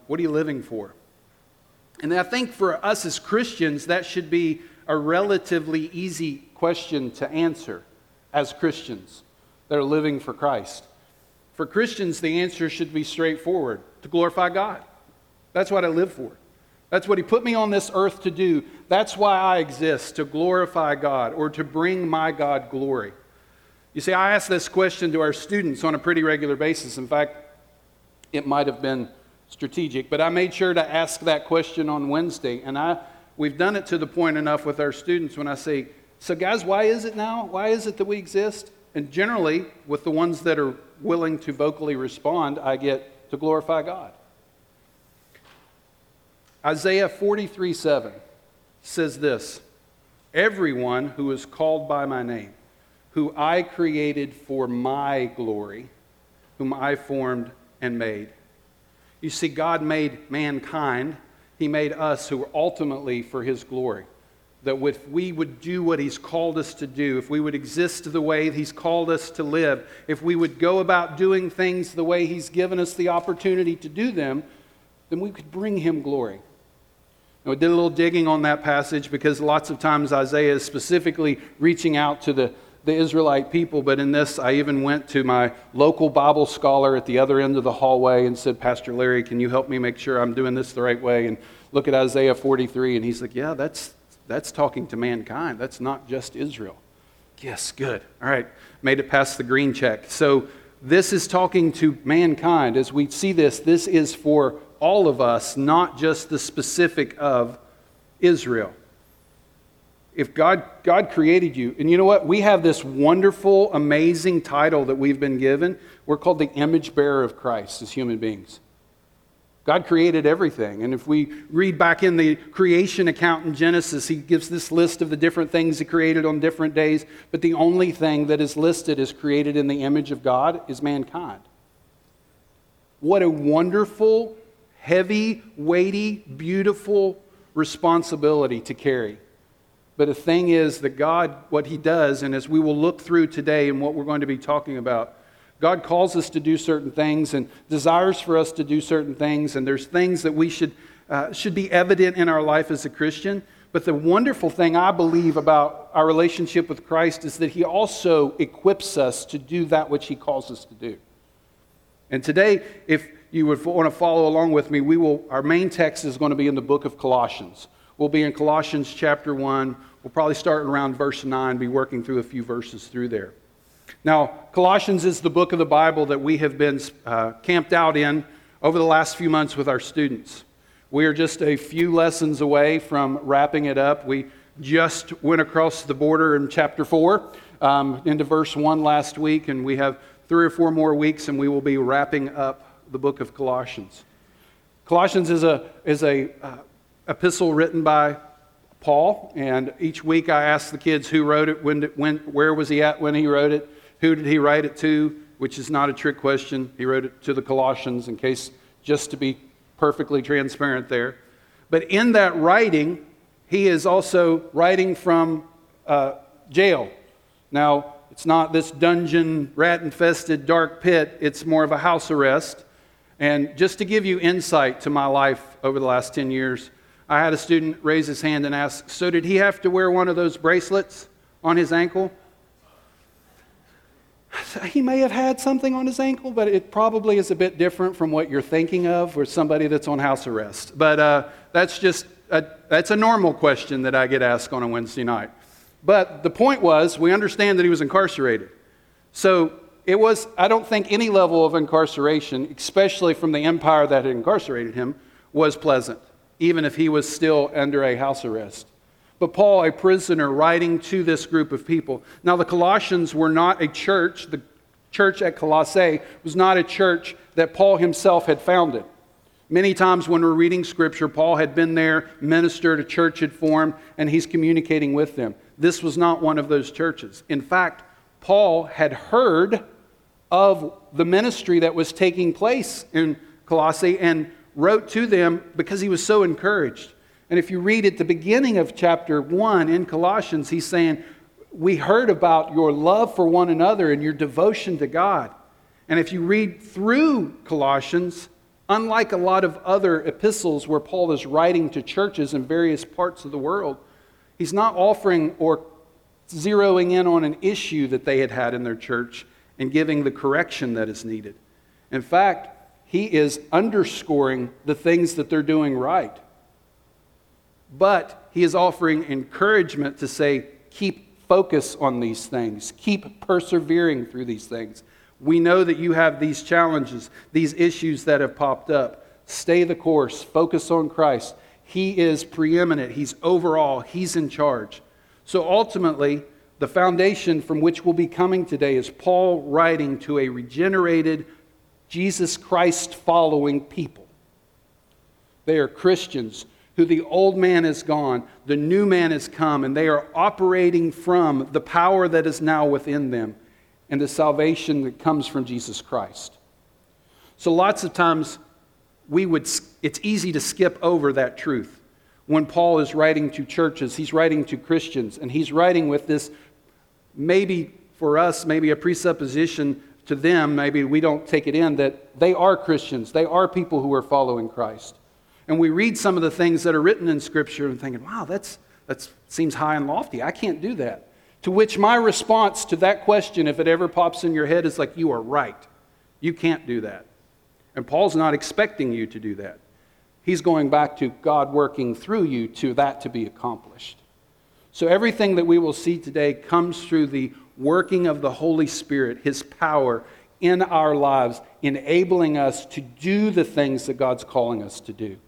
What are you living for? And I think for us as Christians, that should be a relatively easy question to answer as Christians that are living for Christ. For Christians, the answer should be straightforward: to glorify God. That's what I live for. That's what He put me on this earth to do. That's why I exist, to glorify God or to bring my God glory. You see, I ask this question to our students on a pretty regular basis. In fact, it might have been strategic, but I made sure to ask that question on Wednesday. And we've done it to the point enough with our students when I say, so guys, why is it now? Why is it that we exist? And generally, with the ones that are willing to vocally respond, I get to glorify God. Isaiah 43:7 says this: everyone who is called by my name, who I created for my glory, whom I formed and made. You see, God made mankind. He made us who were ultimately for His glory. That if we would do what He's called us to do, if we would exist the way He's called us to live, if we would go about doing things the way He's given us the opportunity to do them, then we could bring Him glory. Now, we did a little digging on that passage because lots of times Isaiah is specifically reaching out to the Israelite people, but in this I even went to my local Bible scholar at the other end of the hallway and said, Pastor Larry, can you help me make sure I'm doing this the right way? And look at Isaiah 43, and he's like, yeah, that's talking to mankind. That's not just Israel. Yes, good. All right, made it past the green check. So this is talking to mankind. As we see this is for all of us, not just the specific of Israel. If God created you, and you know what? We have this wonderful, amazing title that we've been given. We're called the image bearer of Christ as human beings. God created everything. And if we read back in the creation account in Genesis, He gives this list of the different things He created on different days. But the only thing that is listed as created in the image of God is mankind. What a wonderful, heavy, weighty, beautiful responsibility to carry. But the thing is that God, what He does, and as we will look through today and what we're going to be talking about, God calls us to do certain things and desires for us to do certain things, and there's things that we should be evident in our life as a Christian. But the wonderful thing I believe about our relationship with Christ is that He also equips us to do that which He calls us to do. And today, if you would want to follow along with me, our main text is going to be in the book of Colossians. We'll be in Colossians chapter 1. We'll probably start around verse 9, be working through a few verses through there. Now, Colossians is the book of the Bible that we have been camped out in over the last few months with our students. We are just a few lessons away from wrapping it up. We just went across the border in chapter 4 into verse 1 last week, and we have 3 or 4 more weeks, and we will be wrapping up the book of Colossians. Colossians is a epistle written by Paul, and each week I ask the kids who wrote it, where was he at when he wrote it, who did he write it to, which is not a trick question. He wrote it to the Colossians, in case, just to be perfectly transparent there. But in that writing, he is also writing from jail. Now, it's not this dungeon, rat-infested, dark pit. It's more of a house arrest. And just to give you insight to my life over the last 10 years, I had a student raise his hand and ask, so did he have to wear one of those bracelets on his ankle? He may have had something on his ankle, but it probably is a bit different from what you're thinking of with somebody that's on house arrest. But that's a normal question that I get asked on a Wednesday night. But the point was, we understand that he was incarcerated. So it was, I don't think any level of incarceration, especially from the empire that had incarcerated him, was pleasant, even if he was still under a house arrest. But Paul, a prisoner, writing to this group of people. Now, the Colossians were not a church. The church at Colossae was not a church that Paul himself had founded. Many times when we're reading Scripture, Paul had been there, ministered, a church had formed, and he's communicating with them. This was not one of those churches. In fact, Paul had heard of the ministry that was taking place in Colossae and wrote to them because he was so encouraged. And if you read at the beginning of chapter 1 in Colossians, he's saying, we heard about your love for one another and your devotion to God. And if you read through Colossians, Unlike a lot of other epistles where Paul is writing to churches in various parts of the world, he's not offering or zeroing in on an issue that they had in their church and giving the correction that is needed. In fact, he is underscoring the things that they're doing right. But he is offering encouragement to say, keep focus on these things. Keep persevering through these things. We know that you have these challenges, these issues that have popped up. Stay the course. Focus on Christ. He is preeminent. He's overall. He's in charge. So ultimately, the foundation from which we'll be coming today is Paul writing to a regenerated, Jesus Christ following people. They are Christians who the old man is gone, the new man has come, and they are operating from the power that is now within them and the salvation that comes from Jesus Christ. So lots of times it's easy to skip over that truth. When Paul is writing to churches, he's writing to Christians, and he's writing with this, maybe for us, maybe a presupposition to them, maybe we don't take it in, that they are Christians. They are people who are following Christ. And we read some of the things that are written in Scripture and thinking, wow, that seems high and lofty. I can't do that. To which my response to that question, if it ever pops in your head, is like, you are right. You can't do that. And Paul's not expecting you to do that. He's going back to God working through you to that to be accomplished. So everything that we will see today comes through the working of the Holy Spirit, His power in our lives, enabling us to do the things that God's calling us to do.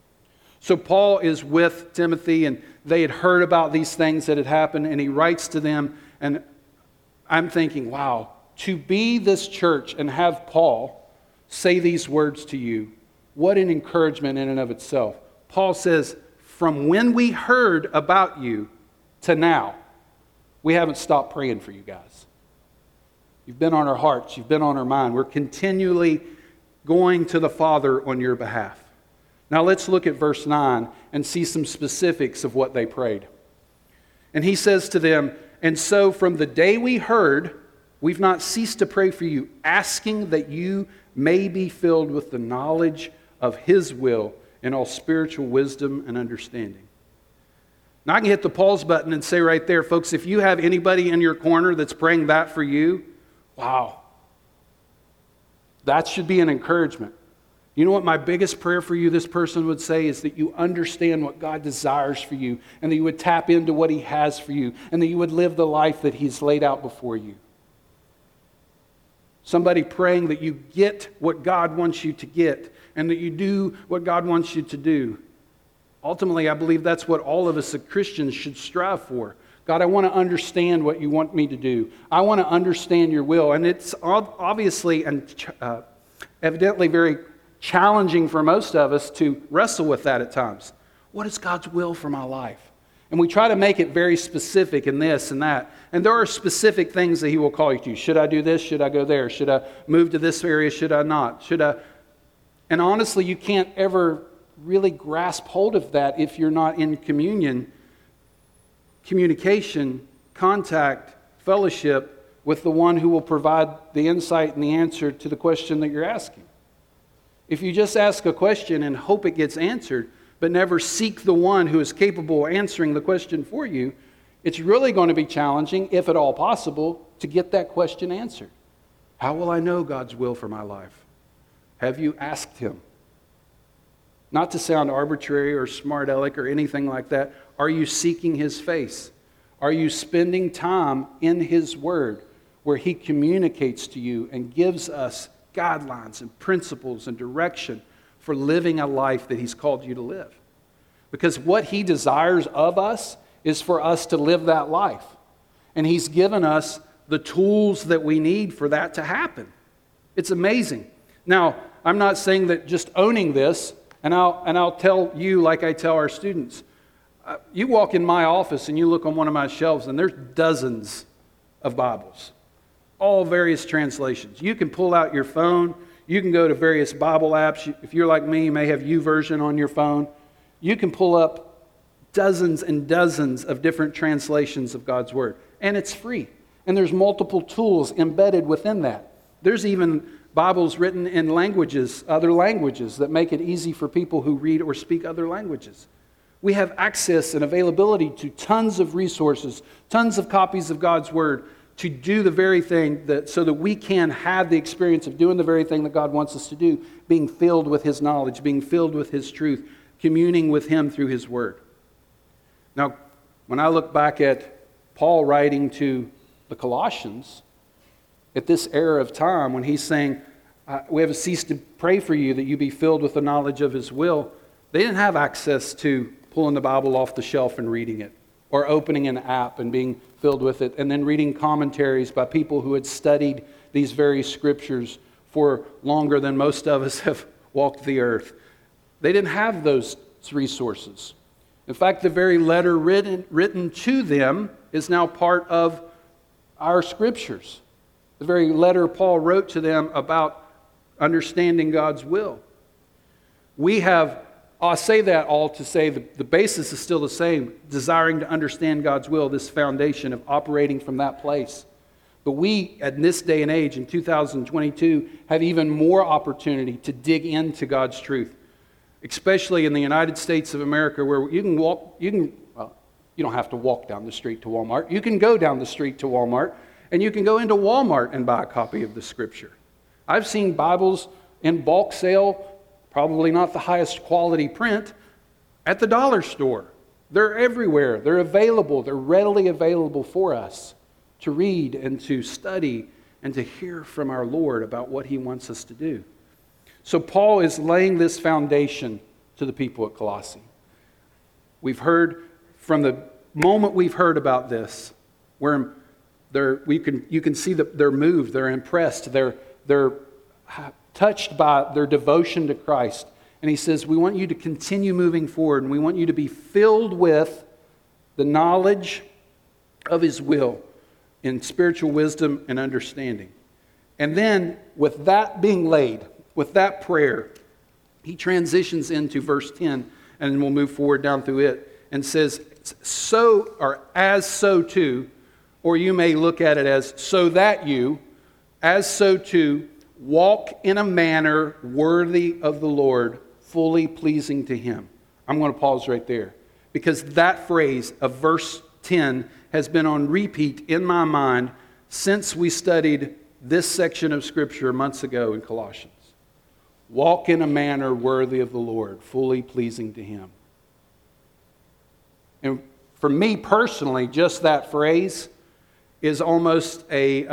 So Paul is with Timothy, and they had heard about these things that had happened, and he writes to them, and I'm thinking, wow, to be this church and have Paul say these words to you, what an encouragement in and of itself. Paul says, from when we heard about you to now, we haven't stopped praying for you guys. You've been on our hearts. You've been on our mind. We're continually going to the Father on your behalf. Now let's look at verse 9 and see some specifics of what they prayed. And he says to them, and so from the day we heard, we've not ceased to pray for you, asking that you may be filled with the knowledge of His will in all spiritual wisdom and understanding. Now I can hit the pause button and say right there, folks, if you have anybody in your corner that's praying that for you, wow, that should be an encouragement. You know what my biggest prayer for you, this person would say, is that you understand what God desires for you, and that you would tap into what He has for you, and that you would live the life that He's laid out before you. Somebody praying that you get what God wants you to get, and that you do what God wants you to do. Ultimately, I believe that's what all of us as Christians should strive for. God, I want to understand what you want me to do. I want to understand your will. And it's obviously and evidently very challenging for most of us to wrestle with that at times. What is God's will for my life? And we try to make it very specific in this and that. And there are specific things that He will call you to. Should I do this? Should I go there? Should I move to this area? Should I not? And honestly, you can't ever really grasp hold of that if you're not in communication, contact, fellowship with the one who will provide the insight and the answer to the question that you're asking. If you just ask a question and hope it gets answered, but never seek the one who is capable of answering the question for you, it's really going to be challenging, if at all possible, to get that question answered. How will I know God's will for my life? Have you asked Him? Not to sound arbitrary or smart aleck or anything like that. Are you seeking His face? Are you spending time in His Word where He communicates to you and gives us guidelines and principles and direction for living a life that He's called you to live? Because what He desires of us is for us to live that life. And He's given us the tools that we need for that to happen. It's amazing. Now, I'm not saying that just owning this, and I'll tell you like I tell our students. You walk in my office and you look on one of my shelves and there's dozens of Bibles. All various translations. You can pull out your phone. You can go to various Bible apps. If you're like me, you may have YouVersion on your phone. You can pull up dozens and dozens of different translations of God's Word. And it's free. And there's multiple tools embedded within that. There's even Bibles written in languages, other languages, that make it easy for people who read or speak other languages. We have access and availability to tons of resources, tons of copies of God's Word to do the very thing so that we can have the experience of doing the very thing that God wants us to do, being filled with His knowledge, being filled with His truth, communing with Him through His Word. Now, when I look back at Paul writing to the Colossians, at this era of time when he's saying, we have ceased to pray for you that you be filled with the knowledge of His will, they didn't have access to pulling the Bible off the shelf and reading it, or opening an app and being filled with it, and then reading commentaries by people who had studied these very scriptures for longer than most of us have walked the earth. They didn't have those resources. In fact, the very letter written to them is now part of our scriptures. The very letter Paul wrote to them about understanding God's will. I'll say that all to say the basis is still the same, desiring to understand God's will, this foundation of operating from that place. But we, at this day and age, in 2022, have even more opportunity to dig into God's truth, especially in the United States of America, where you don't have to walk down the street to Walmart. You can go down the street to Walmart, and you can go into Walmart and buy a copy of the Scripture. I've seen Bibles in bulk sale, probably not the highest quality print, at the dollar store. They're everywhere. They're available. They're readily available for us to read and to study and to hear from our Lord about what He wants us to do. So Paul is laying this foundation to the people at Colossae. We've heard from the moment we've heard about this, where you can see that they're moved, they're impressed, they're touched by their devotion to Christ. And he says, we want you to continue moving forward, and we want you to be filled with the knowledge of His will in spiritual wisdom and understanding. And then, with that being laid, with that prayer, he transitions into verse 10, and we'll move forward down through it, and says, so, or as so too, or you may look at it as so that you, as so too, walk in a manner worthy of the Lord, fully pleasing to Him. I'm going to pause right there, because that phrase of verse 10 has been on repeat in my mind since we studied this section of Scripture months ago in Colossians. Walk in a manner worthy of the Lord, fully pleasing to Him. And for me personally, just that phrase is almost a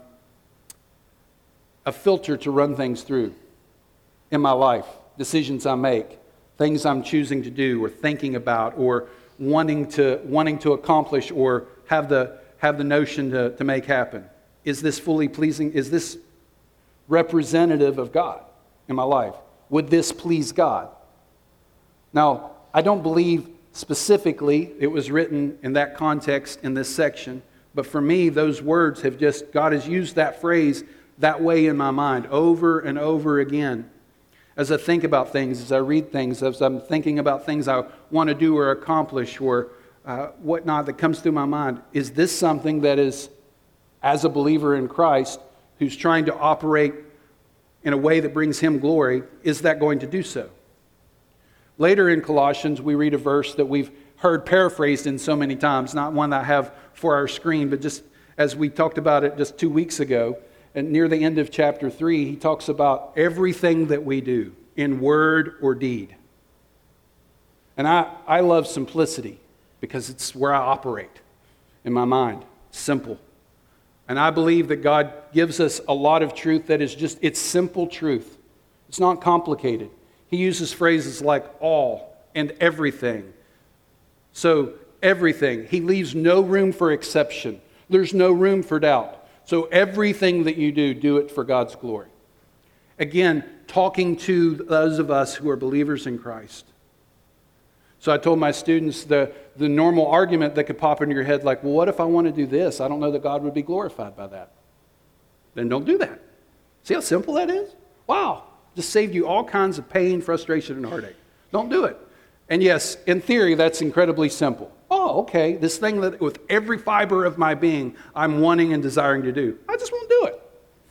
filter to run things through in my life, decisions I make, things I'm choosing to do or thinking about or wanting to accomplish or have the notion to make happen. Is this fully pleasing? Is this representative of God in my life? Would this please God? Now, I don't believe specifically it was written in that context in this section, but for me, those words God has used that phrase that way in my mind over and over again. As I think about things, as I read things, as I'm thinking about things I want to do or accomplish or whatnot that comes through my mind, is this something that is, as a believer in Christ, who's trying to operate in a way that brings Him glory, is that going to do so? Later in Colossians, we read a verse that we've heard paraphrased in so many times, not one that I have for our screen, but just as we talked about it just 2 weeks ago, and near the end of chapter 3, he talks about everything that we do in word or deed. And I love simplicity because it's where I operate in my mind. Simple. And I believe that God gives us a lot of truth that is it's simple truth. It's not complicated. He uses phrases like all and everything. So everything. He leaves no room for exception. There's no room for doubt. So everything that you do it for God's glory. Again, talking to those of us who are believers in Christ. So I told my students the normal argument that could pop into your head, like, well, what if I want to do this? I don't know that God would be glorified by that. Then don't do that. See how simple that is? Wow. Just saved you all kinds of pain, frustration, and heartache. Don't do it. And yes, in theory, that's incredibly simple. Oh, okay, this thing that with every fiber of my being I'm wanting and desiring to do, I just won't do it.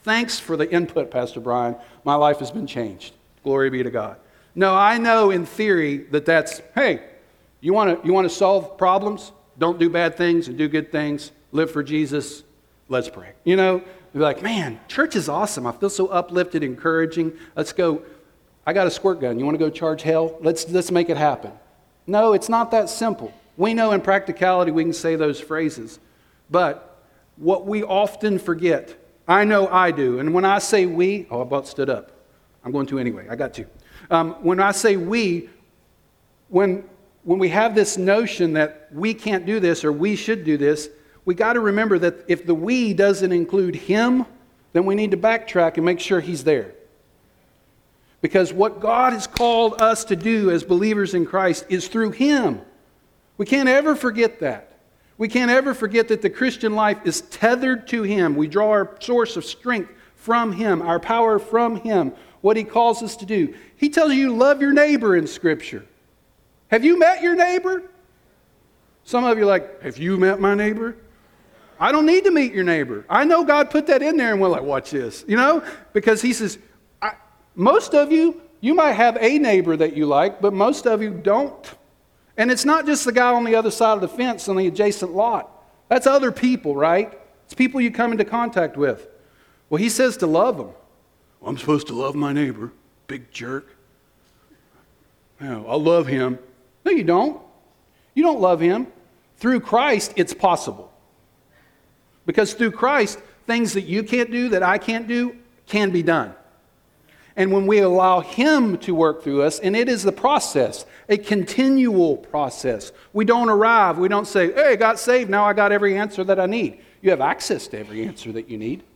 Thanks for the input, Pastor Brian. My life has been changed. Glory be to God. No, I know in theory that's, hey, you want to solve problems? Don't do bad things and do good things. Live for Jesus. Let's pray. You're like, man, church is awesome. I feel so uplifted, encouraging. Let's go. I got a squirt gun. You want to go charge hell? Let's make it happen. No, it's not that simple. We know in practicality we can say those phrases. But what we often forget, I know I do, and when I say we, I about stood up. I'm going to anyway. I got to. When I say we, when we have this notion that we can't do this or we should do this, we got to remember that if the we doesn't include him, then we need to backtrack and make sure he's there. Because what God has called us to do as believers in Christ is through him. We can't ever forget that. We can't ever forget that the Christian life is tethered to him. We draw our source of strength from him, our power from him, what he calls us to do. He tells you love your neighbor in Scripture. Have you met your neighbor? Some of you are like, have you met my neighbor? I don't need to meet your neighbor. I know God put that in there, and we're like, watch this. Because he says, most of you might have a neighbor that you like, but most of you don't. And it's not just the guy on the other side of the fence on the adjacent lot. That's other people, right? It's people you come into contact with. Well, he says to love them. Well, I'm supposed to love my neighbor. Big jerk. No, I love him. No, you don't. You don't love him. Through Christ, it's possible. Because through Christ, things that you can't do, that I can't do, can be done. And when we allow him to work through us, and it is the process, a continual process. We don't arrive. We don't say, hey, I got saved, now I got every answer that I need. You have access to every answer that you need.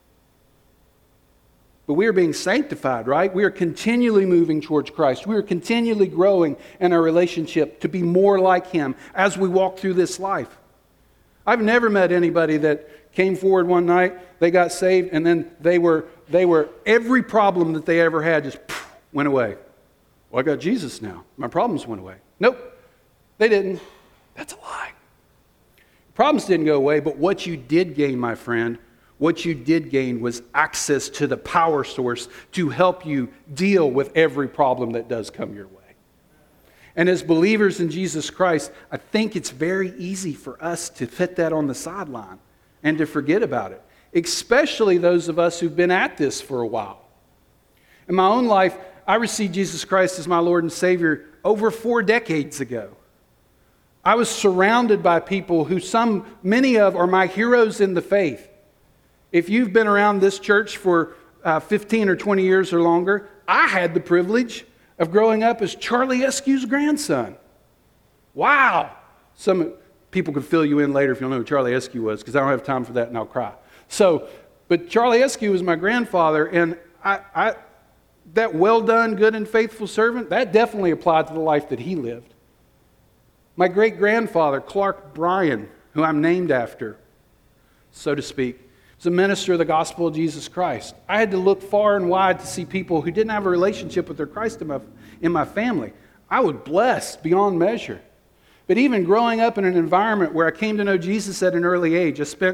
But we are being sanctified, right? We are continually moving towards Christ. We are continually growing in our relationship to be more like him as we walk through this life. I've never met anybody that came forward one night, they got saved, and then they were every problem that they ever had just went away. Well, I got Jesus now. My problems went away. Nope, they didn't. That's a lie. Problems didn't go away, but what you did gain, my friend, what you did gain was access to the power source to help you deal with every problem that does come your way. And as believers in Jesus Christ, I think it's very easy for us to fit that on the sideline and to forget about it, especially those of us who've been at this for a while. In my own life, I received Jesus Christ as my Lord and Savior over 4 decades ago. I was surrounded by people who many of are my heroes in the faith. If you've been around this church for 15 or 20 years or longer, I had the privilege of growing up as Charlie Escu's grandson. Wow! Some people could fill you in later if you don't know who Charlie Escu was, because I don't have time for that and I'll cry. But Charlie Escu was my grandfather, and I that well done, good and faithful servant, that definitely applied to the life that he lived. My great-grandfather, Clark Bryan, who I'm named after, so to speak, was a minister of the gospel of Jesus Christ. I had to look far and wide to see people who didn't have a relationship with their Christ in my family. I was blessed beyond measure. But even growing up in an environment where I came to know Jesus at an early age, I spent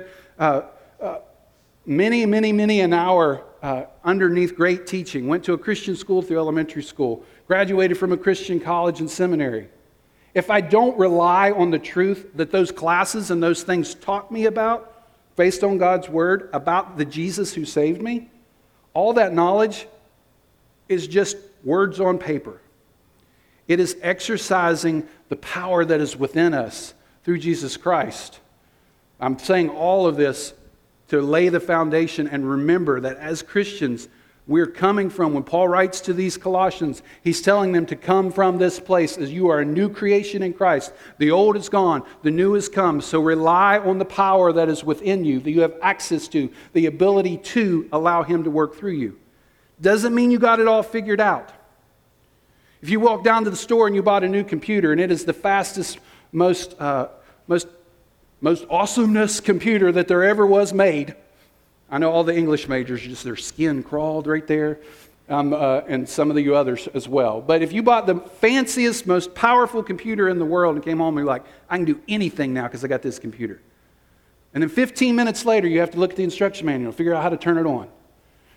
many an hour underneath great teaching, went to a Christian school through elementary school, graduated from a Christian college and seminary. If I don't rely on the truth that those classes and those things taught me about, based on God's word, about the Jesus who saved me, all that knowledge is just words on paper. It is exercising the power that is within us through Jesus Christ. I'm saying all of this to lay the foundation and remember that as Christians, we're coming from, when Paul writes to these Colossians, he's telling them to come from this place as you are a new creation in Christ. The old is gone, the new has come. So rely on the power that is within you, that you have access to, the ability to allow him to work through you. Doesn't mean you got it all figured out. If you walk down to the store and you bought a new computer and it is the fastest, most awesomeness computer that there ever was made, I know all the English majors, just their skin crawled right there, and some of you others as well. But if you bought the fanciest, most powerful computer in the world and came home and you're like, I can do anything now because I got this computer. And then 15 minutes later, you have to look at the instruction manual and figure out how to turn it on.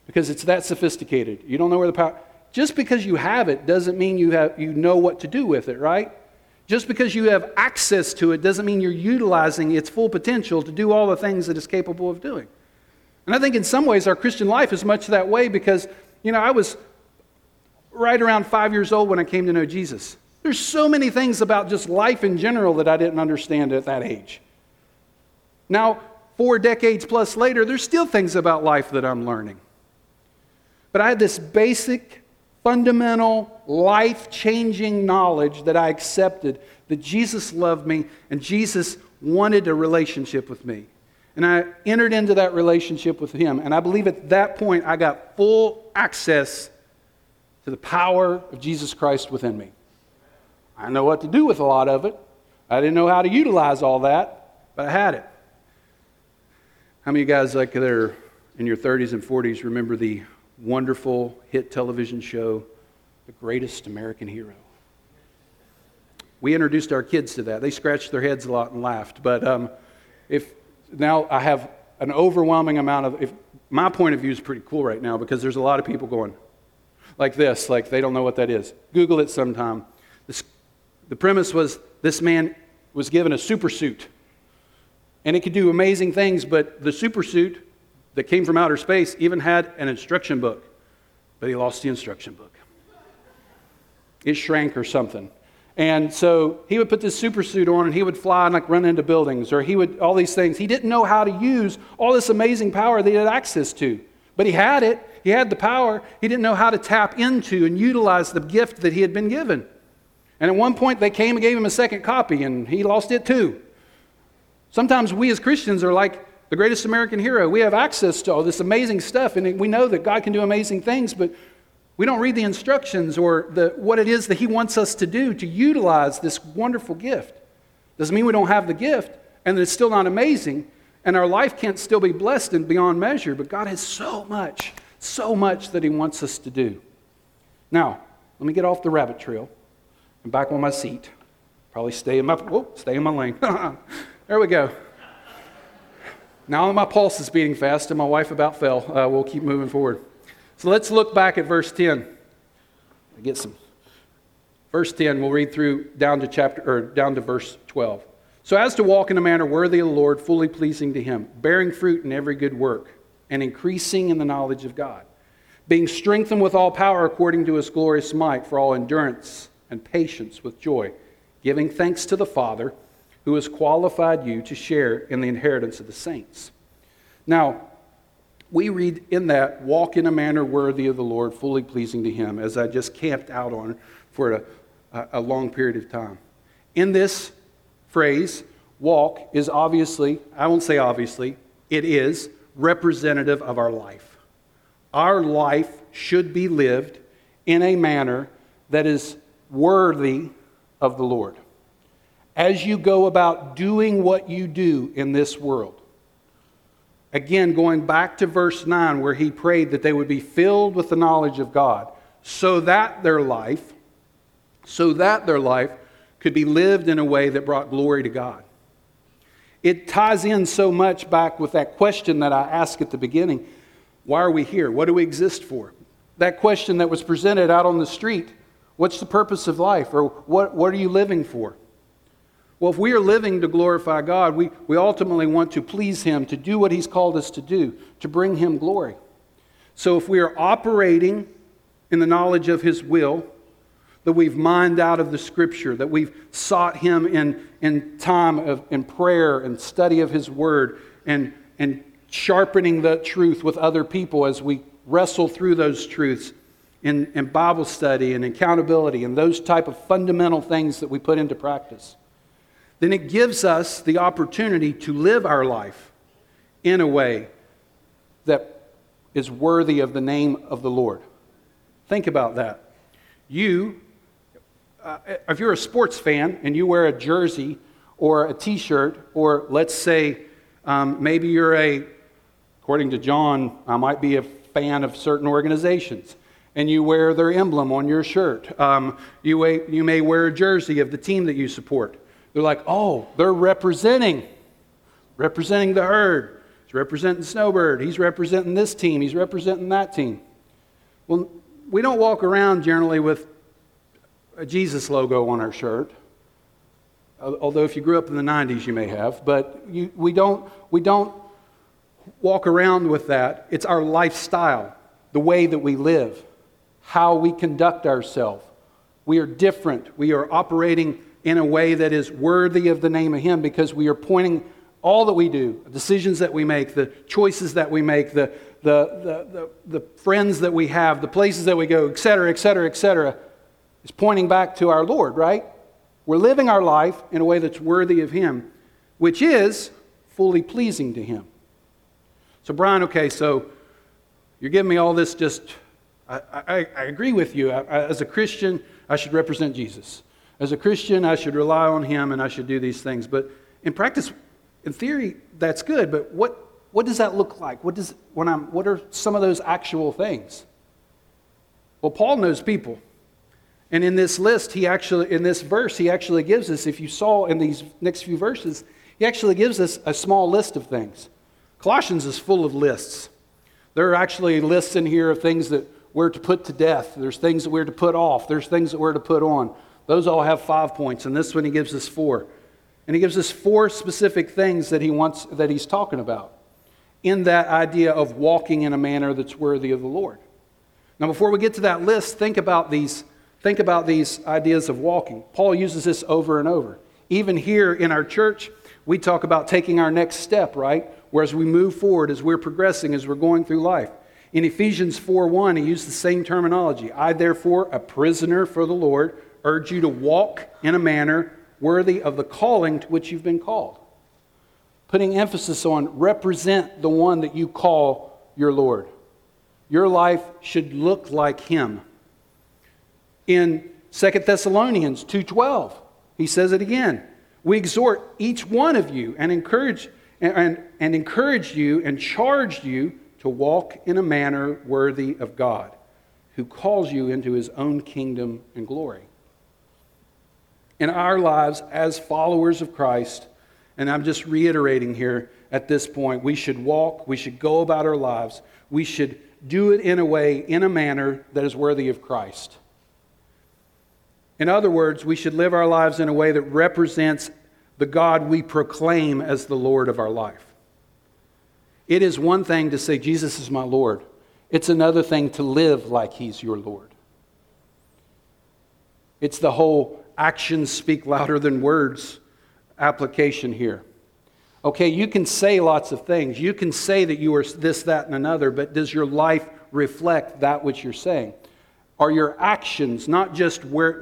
because it's that sophisticated. You don't know where the power... Just because you have it doesn't mean you know what to do with it, right? Just because you have access to it doesn't mean you're utilizing its full potential to do all the things that it's capable of doing. And I think in some ways our Christian life is much that way because, I was right around 5 years old when I came to know Jesus. There's so many things about just life in general that I didn't understand at that age. Now, 4 decades plus later, there's still things about life that I'm learning. But I had this basic, fundamental, life-changing knowledge that I accepted that Jesus loved me and Jesus wanted a relationship with me. And I entered into that relationship with Him. And I believe at that point I got full access to the power of Jesus Christ within me. I know what to do with a lot of it. I didn't know how to utilize all that, but I had it. How many of you guys that are in your 30s and 40s remember the wonderful hit television show, The Greatest American Hero? We introduced our kids to that. They scratched their heads a lot and laughed. But if now I have an overwhelming amount of... my point of view is pretty cool right now because there's a lot of people going like this, like they don't know what that is. Google it sometime. The premise was this man was given a super suit. And it could do amazing things, but the super suit that came from outer space even had an instruction book. But he lost the instruction book. It shrank or something. And so he would put this super suit on and he would fly and run into buildings, or he would, all these things. He didn't know how to use all this amazing power that he had access to. But he had it. He had the power. He didn't know how to tap into and utilize the gift that he had been given. And at one point they came and gave him a second copy and he lost it too. Sometimes we as Christians are like the greatest American hero. We have access to all this amazing stuff and we know that God can do amazing things, but we don't read the instructions or what it is that He wants us to do to utilize this wonderful gift. Doesn't mean we don't have the gift and that it's still not amazing and our life can't still be blessed and beyond measure, but God has so much that He wants us to do. Now, let me get off the rabbit trail and back on my seat. Probably stay in my lane. There we go. Now that my pulse is beating fast and my wife about fell, we'll keep moving forward. So let's look back at verse 10. Verse 10, we'll read through down to verse 12. So as to walk in a manner worthy of the Lord, fully pleasing to Him, bearing fruit in every good work, and increasing in the knowledge of God, being strengthened with all power according to His glorious might, for all endurance and patience with joy, giving thanks to the Father, who has qualified you to share in the inheritance of the saints. Now, we read in that, walk in a manner worthy of the Lord, fully pleasing to Him, as I just camped out on for a long period of time. In this phrase, walk is obviously, I won't say obviously, it is representative of our life. Our life should be lived in a manner that is worthy of the Lord. As you go about doing what you do in this world. Again, going back to verse 9 where he prayed that they would be filled with the knowledge of God so that their life could be lived in a way that brought glory to God. It ties in so much back with that question that I asked at the beginning. Why are we here? What do we exist for? That question that was presented out on the street. What's the purpose of life? Or what are you living for? Well, if we are living to glorify God, we ultimately want to please Him, to do what He's called us to do, to bring Him glory. So if we are operating in the knowledge of His will, that we've mined out of the Scripture, that we've sought Him in time in prayer and study of His Word, and sharpening the truth with other people as we wrestle through those truths in Bible study and accountability and those type of fundamental things that we put into practice, then it gives us the opportunity to live our life in a way that is worthy of the name of the Lord. Think about that. If you're a sports fan and you wear a jersey or a t-shirt, or let's say maybe you're according to John, I might be a fan of certain organizations, and you wear their emblem on your shirt. You may wear a jersey of the team that you support. They're like, oh, they're representing the herd. He's representing Snowbird. He's representing this team. He's representing that team. Well, we don't walk around generally with a Jesus logo on our shirt. Although if you grew up in the 90s, you may have. But we don't walk around with that. It's our lifestyle, the way that we live, how we conduct ourselves. We are different. We are operating in a way that is worthy of the name of Him because we are pointing all that we do, the decisions that we make, the choices that we make, the friends that we have, the places that we go, etc., etc., etc., is pointing back to our Lord, right? We're living our life in a way that's worthy of Him, which is fully pleasing to Him. So Brian, okay, so you're giving me all this I agree with you. As a Christian, I should represent Jesus. As a Christian, I should rely on Him and I should do these things. But in practice, in theory, that's good. But what does that look like? What are some of those actual things? Well, Paul knows people. And in this list, in this verse, he actually gives us, if you saw in these next few verses, he actually gives us a small list of things. Colossians is full of lists. There are actually lists in here of things that we're to put to death. There's things that we're to put off. There's things that we're to put on. Those all have 5 points, and this one he gives us 4. And he gives us 4 specific things that he's talking about in that idea of walking in a manner that's worthy of the Lord. Now, before we get to that list, think about these ideas of walking. Paul uses this over and over. Even here in our church, we talk about taking our next step, right? Whereas we move forward, as we're progressing, as we're going through life. In Ephesians 4:1, he used the same terminology. I, therefore, a prisoner for the Lord, urge you to walk in a manner worthy of the calling to which you've been called. Putting emphasis on represent the one that you call your Lord. Your life should look like Him. In 2 Thessalonians 2:12, he says it again. We exhort each one of you and encourage you and charge you to walk in a manner worthy of God, who calls you into His own kingdom and glory. In our lives as followers of Christ, and I'm just reiterating here at this point, we should walk, we should go about our lives, we should do it in a manner that is worthy of Christ. In other words, we should live our lives in a way that represents the God we proclaim as the Lord of our life. It is one thing to say, Jesus is my Lord. It's another thing to live like He's your Lord. It's the whole actions speak louder than words application here. Okay, you can say lots of things. You can say that you are this, that, and another, but does your life reflect that which you're saying? Are your actions not just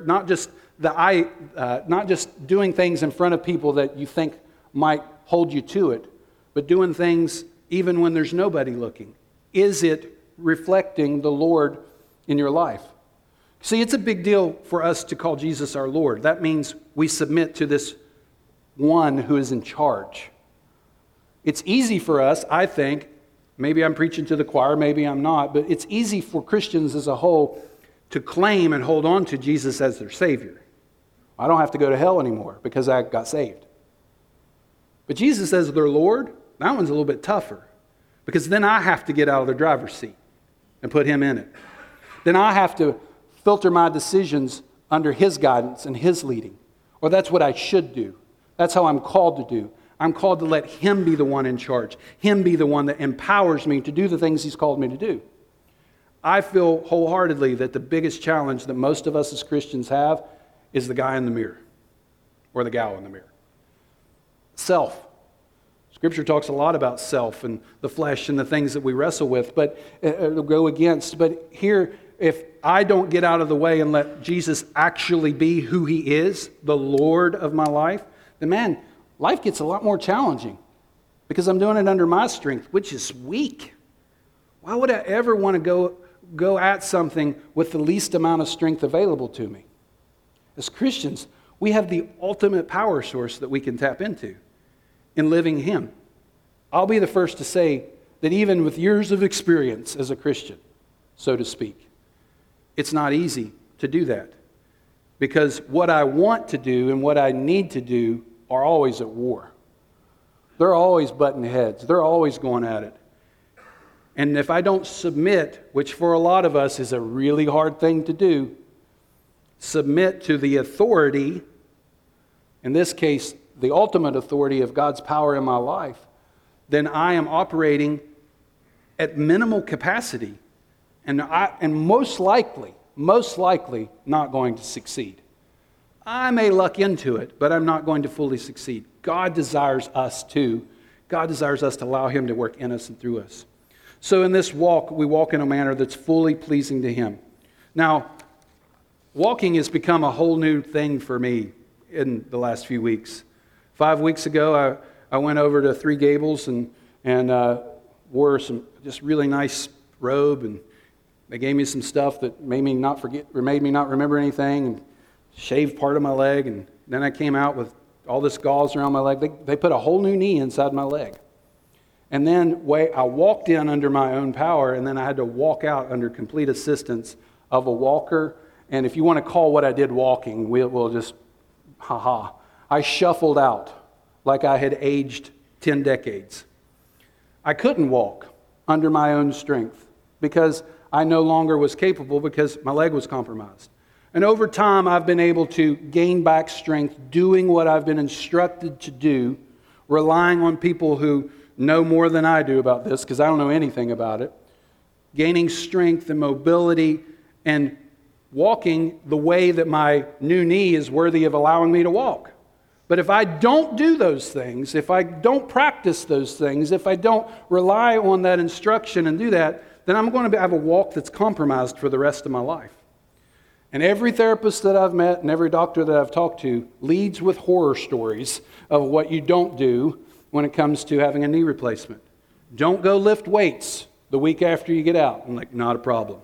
doing things in front of people that you think might hold you to it, but doing things even when there's nobody looking? Is it reflecting the Lord in your life? See, it's a big deal for us to call Jesus our Lord. That means we submit to this one who is in charge. It's easy for us, I think, maybe I'm preaching to the choir, maybe I'm not, but it's easy for Christians as a whole to claim and hold on to Jesus as their Savior. I don't have to go to hell anymore because I got saved. But Jesus as their Lord, that one's a little bit tougher, because then I have to get out of the driver's seat and put Him in it. Then I have to filter my decisions under His guidance and His leading. Or that's what I should do. That's how I'm called to do. I'm called to let Him be the one in charge. Him be the one that empowers me to do the things He's called me to do. I feel wholeheartedly that the biggest challenge that most of us as Christians have is the guy in the mirror, or the gal in the mirror. Self. Scripture talks a lot about self and the flesh and the things that we wrestle with, but go against. But here, if I don't get out of the way and let Jesus actually be who He is, the Lord of my life, then man, life gets a lot more challenging because I'm doing it under my strength, which is weak. Why would I ever want to go at something with the least amount of strength available to me? As Christians, we have the ultimate power source that we can tap into in living Him. I'll be the first to say that even with years of experience as a Christian, so to speak, it's not easy to do that, because what I want to do and what I need to do are always at war. They're always butting heads. They're always going at it. And if I don't submit, which for a lot of us is a really hard thing to do, submit to the authority, in this case, the ultimate authority of God's power in my life, then I am operating at minimal capacity and most likely not going to succeed. I may luck into it, but I'm not going to fully succeed. God desires us to. God desires us to allow Him to work in us and through us. So in this walk, we walk in a manner that's fully pleasing to Him. Now, walking has become a whole new thing for me in the last few weeks. 5 weeks ago, I went over to Three Gables and wore some just really nice robe, and they gave me some stuff that made me not remember anything, and shaved part of my leg, and then I came out with all this gauze around my leg. They put a whole new knee inside my leg. And then I walked in under my own power, and then I had to walk out under complete assistance of a walker. And if you want to call what I did walking, we'll just, I shuffled out like I had aged 10 decades. I couldn't walk under my own strength because I no longer was capable because my leg was compromised. And over time, I've been able to gain back strength doing what I've been instructed to do, relying on people who know more than I do about this because I don't know anything about it, gaining strength and mobility and walking the way that my new knee is worthy of allowing me to walk. But if I don't do those things, if I don't practice those things, if I don't rely on that instruction and do that, then I'm going to have a walk that's compromised for the rest of my life. And every therapist that I've met and every doctor that I've talked to leads with horror stories of what you don't do when it comes to having a knee replacement. Don't go lift weights the week after you get out. I'm like, not a problem.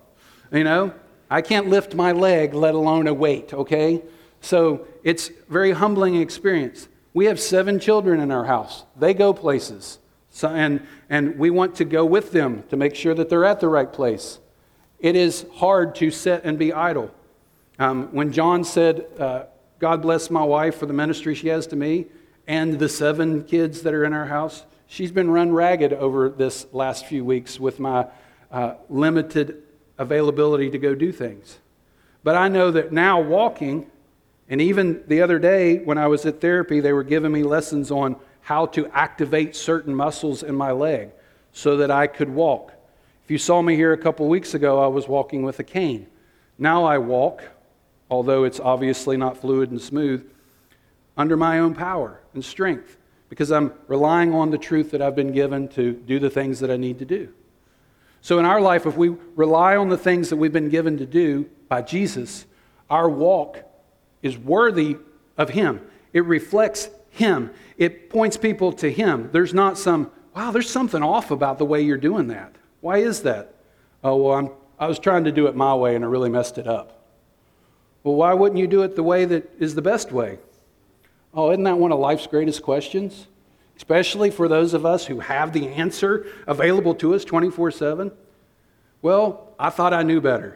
I can't lift my leg, let alone a weight, okay? So it's a very humbling experience. We have 7 children in our house. They go places. And we want to go with them to make sure that they're at the right place. It is hard to sit and be idle. When John said, God bless my wife for the ministry she has to me and the 7 kids that are in our house, she's been run ragged over this last few weeks with my limited availability to go do things. But I know that now walking, and even the other day when I was at therapy, they were giving me lessons on how to activate certain muscles in my leg so that I could walk. If you saw me here a couple weeks ago, I was walking with a cane. Now I walk, although it's obviously not fluid and smooth, under my own power and strength because I'm relying on the truth that I've been given to do the things that I need to do. So in our life, if we rely on the things that we've been given to do by Jesus, our walk is worthy of Him. It reflects Him. It points people to Him. There's not there's something off about the way you're doing that. Why is that? Oh, well, I was trying to do it my way and I really messed it up. Well, why wouldn't you do it the way that is the best way? Oh, isn't that one of life's greatest questions? Especially for those of us who have the answer available to us 24/7. Well, I thought I knew better.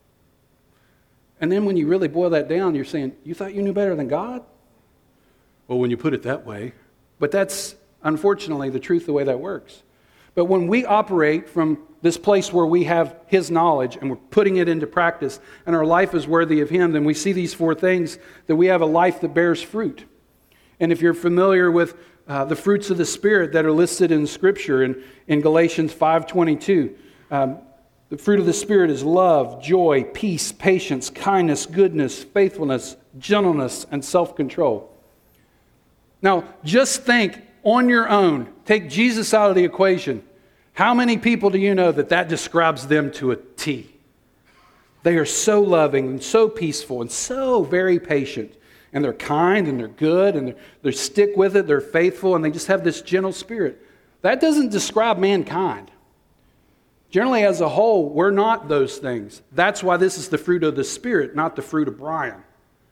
And then when you really boil that down, you're saying, you thought you knew better than God? Well, when you put it that way. But that's, unfortunately, the truth, the way that works. But when we operate from this place where we have His knowledge and we're putting it into practice and our life is worthy of Him, then we see these 4 things, that we have a life that bears fruit. And if you're familiar with the fruits of the Spirit that are listed in Scripture in Galatians 5:22, the fruit of the Spirit is love, joy, peace, patience, kindness, goodness, faithfulness, gentleness, and self-control. Now, just think on your own, take Jesus out of the equation. How many people do you know that describes them to a T? They are so loving and so peaceful and so very patient. And they're kind and they're good and they stick with it, they're faithful, and they just have this gentle spirit. That doesn't describe mankind. Generally, as a whole, we're not those things. That's why this is the fruit of the Spirit, not the fruit of Brian.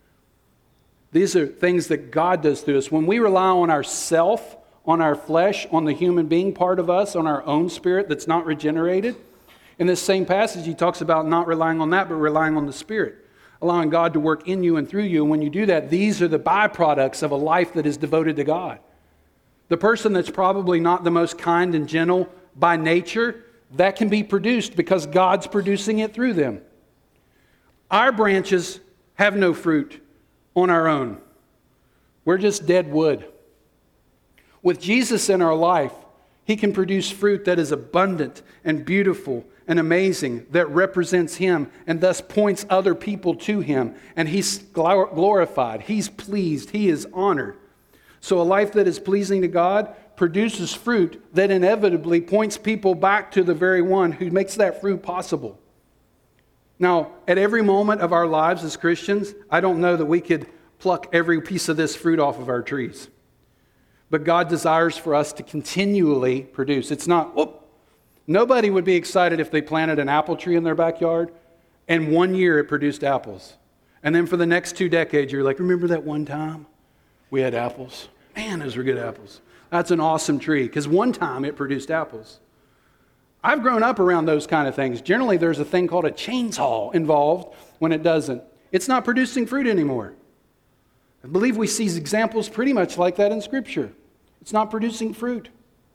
These are things that God does through us. When we rely on ourself, on our flesh, on the human being part of us, on our own spirit that's not regenerated, in this same passage, he talks about not relying on that, but relying on the Spirit, allowing God to work in you and through you. And when you do that, these are the byproducts of a life that is devoted to God. The person that's probably not the most kind and gentle by nature, that can be produced because God's producing it through them. Our branches have no fruit on our own. We're just dead wood. With Jesus in our life, He can produce fruit that is abundant and beautiful and amazing, that represents Him and thus points other people to Him. And He's glorified, He's pleased, He is honored. So a life that is pleasing to God produces fruit that inevitably points people back to the very one who makes that fruit possible. Now, at every moment of our lives as Christians, I don't know that we could pluck every piece of this fruit off of our trees. But God desires for us to continually produce. It's not, nobody would be excited if they planted an apple tree in their backyard and 1 year it produced apples. And then for the next 2 decades, you're like, remember that one time we had apples? Man, those were good apples. That's an awesome tree because one time it produced apples. I've grown up around those kind of things. Generally, there's a thing called a chainsaw involved when it doesn't. It's not producing fruit anymore. I believe we see examples pretty much like that in Scripture. It's not producing fruit.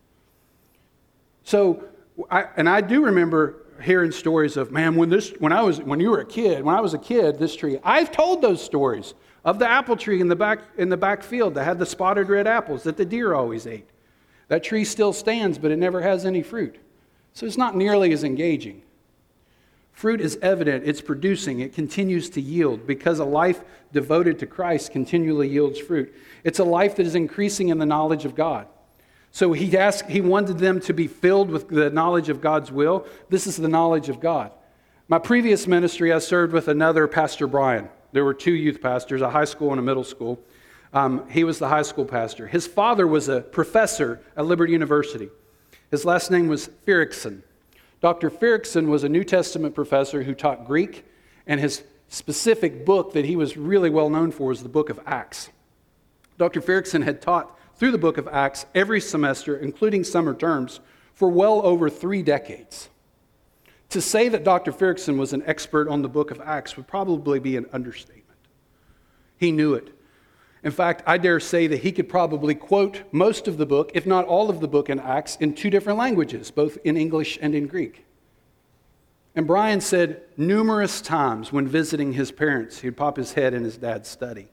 So, I do remember hearing stories of, man, when I was a kid, this tree. I've told those stories of the apple tree in the back field that had the spotted red apples that the deer always ate. That tree still stands, but it never has any fruit. So it's not nearly as engaging. Fruit is evident, it's producing, it continues to yield because a life devoted to Christ continually yields fruit. It's a life that is increasing in the knowledge of God. So he wanted them to be filled with the knowledge of God's will. This is the knowledge of God. My previous ministry, I served with another Pastor Brian. There were 2 youth pastors, a high school and a middle school. He was the high school pastor. His father was a professor at Liberty University. His last name was Firickson. Dr. Firickson was a New Testament professor who taught Greek, and his specific book that he was really well known for was the book of Acts. Dr. Firickson had taught through the book of Acts every semester, including summer terms, for well over 3 decades. To say that Dr. Firickson was an expert on the book of Acts would probably be an understatement. He knew it. In fact, I dare say that he could probably quote most of the book, if not all of the book in Acts, in 2 different languages, both in English and in Greek. And Brian said numerous times when visiting his parents, he'd pop his head in his dad's study.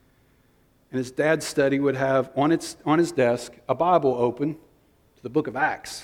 And his dad's study would have on his desk a Bible open to the book of Acts.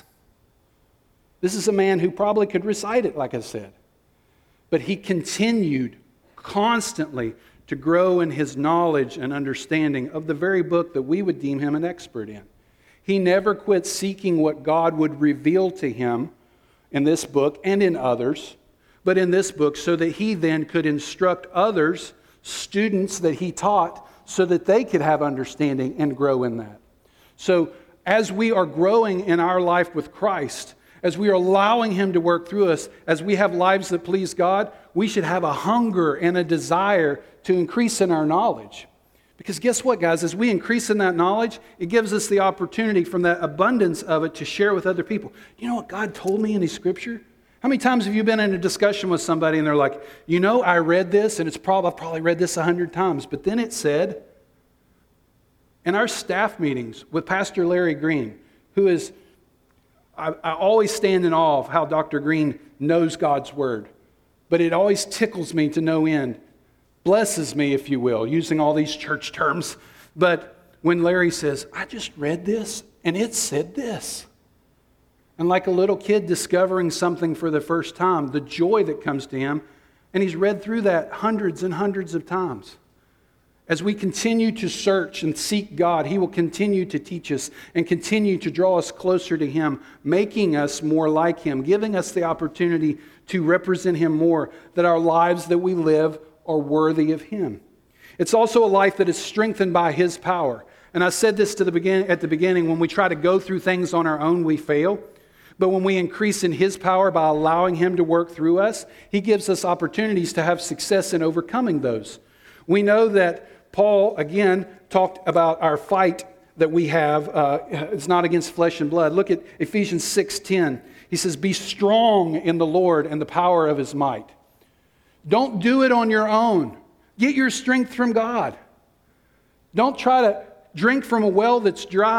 This is a man who probably could recite it, like I said. But he continued constantly to grow in his knowledge and understanding of the very book that we would deem him an expert in. He never quit seeking what God would reveal to him in this book and in others, but in this book so that he then could instruct others, students that he taught, so that they could have understanding and grow in that. So as we are growing in our life with Christ, as we are allowing Him to work through us, as we have lives that please God, we should have a hunger and a desire to increase in our knowledge. Because guess what, guys? As we increase in that knowledge, it gives us the opportunity from that abundance of it to share with other people. You know what God told me in His Scripture? How many times have you been in a discussion with somebody and they're like, you know, I read this, and I've probably read this 100 times, but then it said, in our staff meetings with Pastor Larry Green, who is, I always stand in awe of how Dr. Green knows God's Word. But it always tickles me to no end. Blesses me, if you will, using all these church terms. But when Larry says, I just read this, and it said this. And like a little kid discovering something for the first time, the joy that comes to him, and he's read through that hundreds and hundreds of times. As we continue to search and seek God, He will continue to teach us and continue to draw us closer to Him, making us more like Him, giving us the opportunity to represent Him more, that our lives that we live are worthy of Him. It's also a life that is strengthened by His power. And I said this at the beginning, when we try to go through things on our own, we fail. But when we increase in His power by allowing Him to work through us, He gives us opportunities to have success in overcoming those. We know that Paul, again, talked about our fight that we have. It's not against flesh and blood. Look at Ephesians 6:10. He says, be strong in the Lord and the power of His might. Don't do it on your own. Get your strength from God. Don't try to drink from a well that's dry.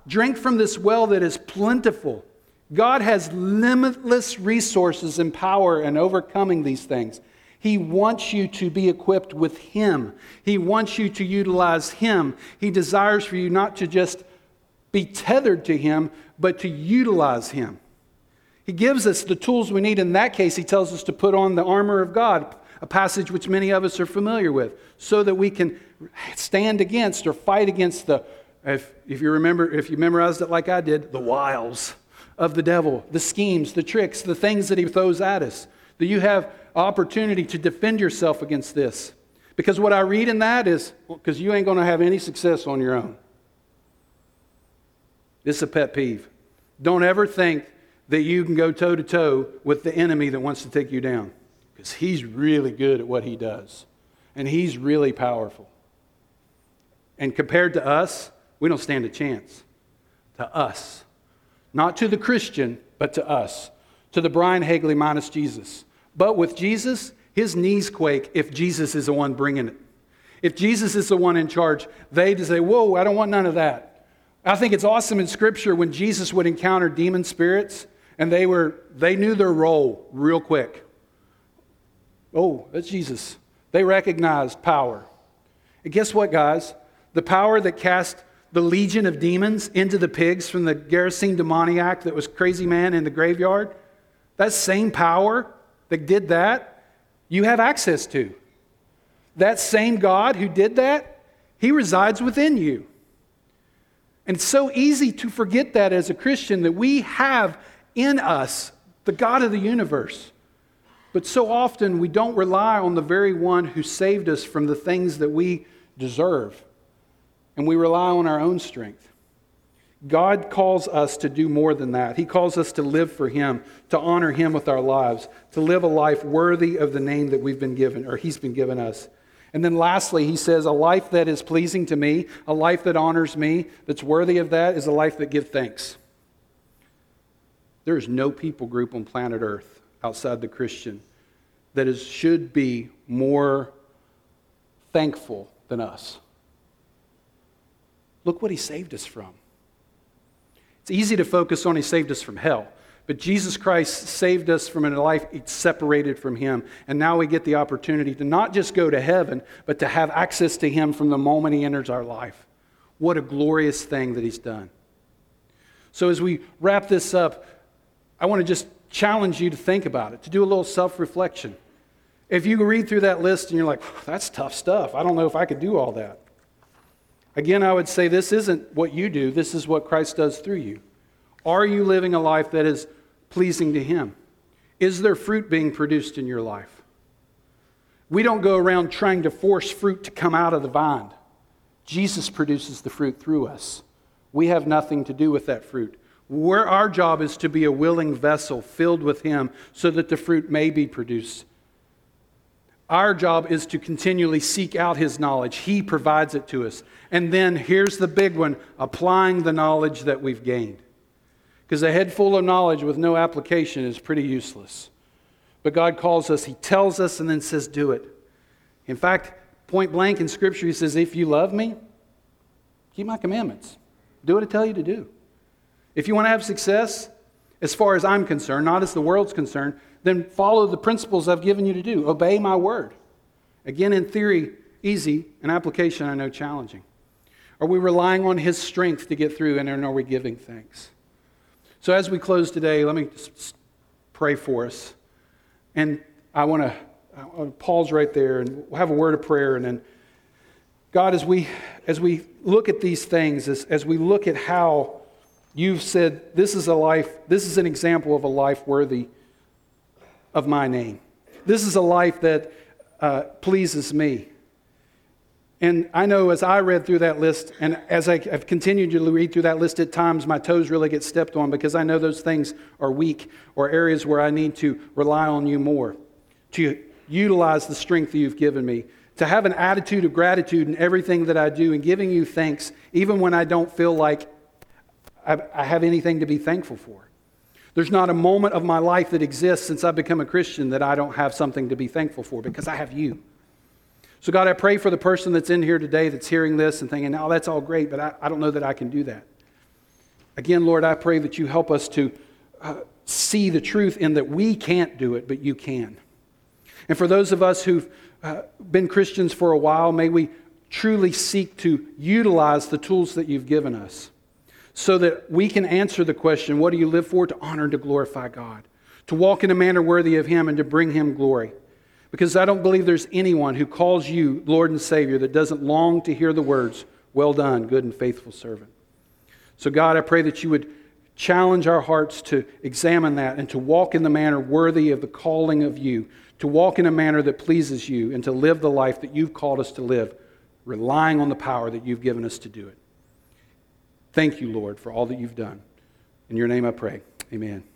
Drink from this well that is plentiful. God has limitless resources and power in overcoming these things. He wants you to be equipped with Him. He wants you to utilize Him. He desires for you not to just be tethered to Him, but to utilize Him. He gives us the tools we need. In that case, He tells us to put on the armor of God, a passage which many of us are familiar with, so that we can stand against or fight against the, if you remember, if you memorized it like I did, the wiles of the devil, the schemes, the tricks, the things that he throws at us. That you have opportunity to defend yourself against this. Because what I read in that is, because you ain't going to have any success on your own. This is a pet peeve. Don't ever think that you can go toe-to-toe with the enemy that wants to take you down. Because he's really good at what he does. And he's really powerful. And compared to us, we don't stand a chance. To us. Not to the Christian, but to us. To the Brian Hagley minus Jesus. But with Jesus, his knees quake if Jesus is the one bringing it. If Jesus is the one in charge, they just say, whoa, I don't want none of that. I think it's awesome in Scripture when Jesus would encounter demon spirits and they knew their role real quick. Oh, that's Jesus. They recognized power. And guess what, guys? The power that cast the legion of demons into the pigs from the Gerasene demoniac that was crazy man in the graveyard, that same power that did that, you have access to. That same God who did that, He resides within you. And it's so easy to forget that as a Christian, that we have in us the God of the universe. But so often we don't rely on the very one who saved us from the things that we deserve. And we rely on our own strength. God calls us to do more than that. He calls us to live for Him, to honor Him with our lives, to live a life worthy of the name that we've been given, or He's been given us. And then lastly, He says, a life that is pleasing to me, a life that honors me, that's worthy of that, is a life that gives thanks. There is no people group on planet Earth outside the Christian that should be more thankful than us. Look what He saved us from. It's easy to focus on He saved us from hell. But Jesus Christ saved us from a life separated from Him. And now we get the opportunity to not just go to heaven, but to have access to Him from the moment He enters our life. What a glorious thing that He's done. So as we wrap this up, I want to just challenge you to think about it, to do a little self-reflection. If you read through that list and you're like, that's tough stuff. I don't know if I could do all that. Again, I would say this isn't what you do. This is what Christ does through you. Are you living a life that is pleasing to Him? Is there fruit being produced in your life? We don't go around trying to force fruit to come out of the vine. Jesus produces the fruit through us. We have nothing to do with that fruit. Our job is to be a willing vessel filled with Him so that the fruit may be produced. Our job is to continually seek out His knowledge. He provides it to us. And then here's the big one, applying the knowledge that we've gained. Because a head full of knowledge with no application is pretty useless. But God calls us, He tells us, and then says, do it. In fact, point blank in Scripture, He says, if you love me, keep my commandments. Do what I tell you to do. If you want to have success, as far as I'm concerned, not as the world's concerned, then follow the principles I've given you to do. Obey my word. Again, in theory, easy. In application, I know, challenging. Are we relying on His strength to get through, and are we giving thanks? So as we close today, let me just pray for us. And I want to pause right there and we'll have a word of prayer. And then, God, as we look at these things, as we look at how You've said, this is an example of a life worthy of my name. This is a life that pleases me. And I know as I read through that list, and as I've continued to read through that list at times, my toes really get stepped on because I know those things are weak or areas where I need to rely on You more, to utilize the strength that You've given me, to have an attitude of gratitude in everything that I do and giving You thanks, even when I don't feel like I have anything to be thankful for. There's not a moment of my life that exists since I've become a Christian that I don't have something to be thankful for because I have You. So God, I pray for the person that's in here today that's hearing this and thinking, oh, that's all great, but I don't know that I can do that. Again, Lord, I pray that you help us to see the truth in that we can't do it, but you can. And for those of us who've been Christians for a while, may we truly seek to utilize the tools that you've given us so that we can answer the question, what do you live for? To honor and to glorify God, to walk in a manner worthy of Him and to bring Him glory. Because I don't believe there's anyone who calls you Lord and Savior that doesn't long to hear the words, well done, good and faithful servant. So God, I pray that you would challenge our hearts to examine that and to walk in the manner worthy of the calling of you, to walk in a manner that pleases you and to live the life that you've called us to live, relying on the power that you've given us to do it. Thank you, Lord, for all that you've done. In your name I pray. Amen.